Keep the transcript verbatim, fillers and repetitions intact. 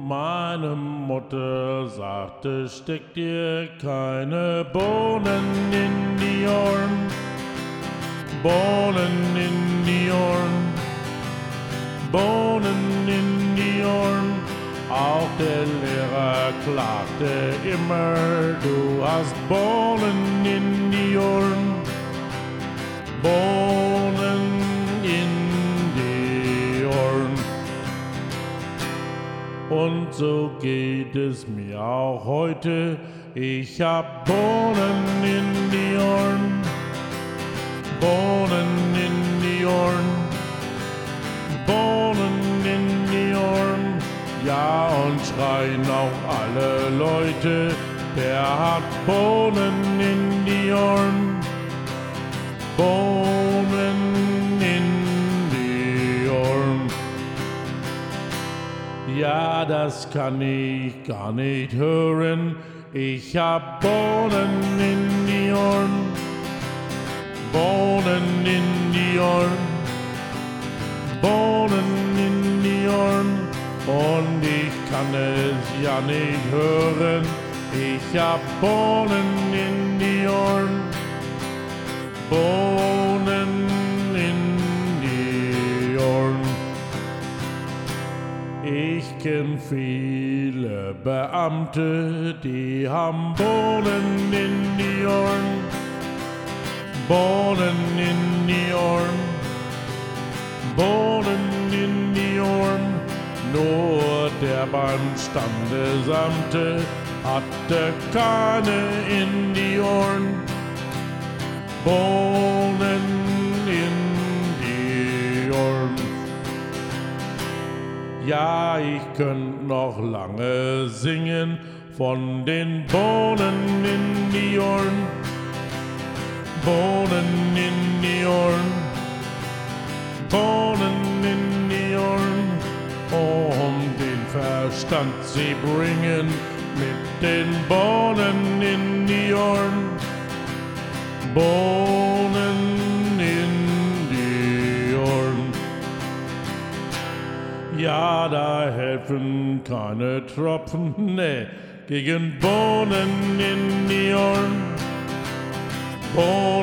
Meine Mutter sagte, steck dir keine Bohnen in die Ohren, Bohnen in die Ohren, Bohnen in die Ohren. Auch der Lehrer klagte immer, du hast Bohnen in die Ohren, Bohnen in die Ohren. Und so geht es mir auch heute, ich hab Bohnen in die Ohren, Bohnen in die Ohren, Bohnen in die Ohren. Ja, und schreien auch alle Leute, der hat Bohnen in die Ohren, Bohnen in die Ohren. Ja, das kann ich gar nicht hören, ich hab Bohnen in die Ohren, Bohnen in die Ohren, Bohnen in die Ohren. Und ich kann es ja nicht hören, ich hab Bohnen in die Ohren, Bohnen in die Ohren. Ich kenn viele Beamte, die haben Bohnen in die Ohren, Bohnen in die Ohren, Bohnen in die Ohren. Nur der beim Standesamte hatte keine in die Ohren, Bohnen in die Ohren. Ja, ich könnt noch lange singen von den Bohnen in die Ohren, Bohnen in die Ohren, Bohnen in die Ohren. Um den Verstand sie bringen mit den Bohnen in die Ohren, Bohnen in die Ohren. Ja, da helfen keine Tropfen, ne, gegen Bohnen in die Ohren, Bohnen